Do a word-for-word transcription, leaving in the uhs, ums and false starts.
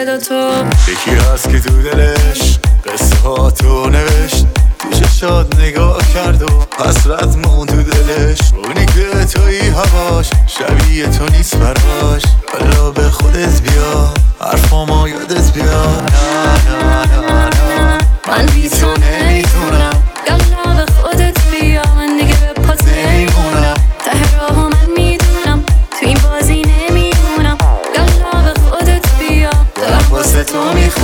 صدا تو. یکی هست که تو دلش قصه ها تو نوشت، تو چشات نگاه کرد و حسرت مون تو دلش. اونی که توی هواش شبیه تو نیست براش، حالا به خودت بیا حرفامو یادت بیا. نه نه نه نه من بی تو نمیتونم، یالا به خودت بیا. من دیگه به پات نمیمونم، ته راهو من میدونم تو این بازی نمیمونم. یالا به خودت بیا، دلم واسه تو میخوام.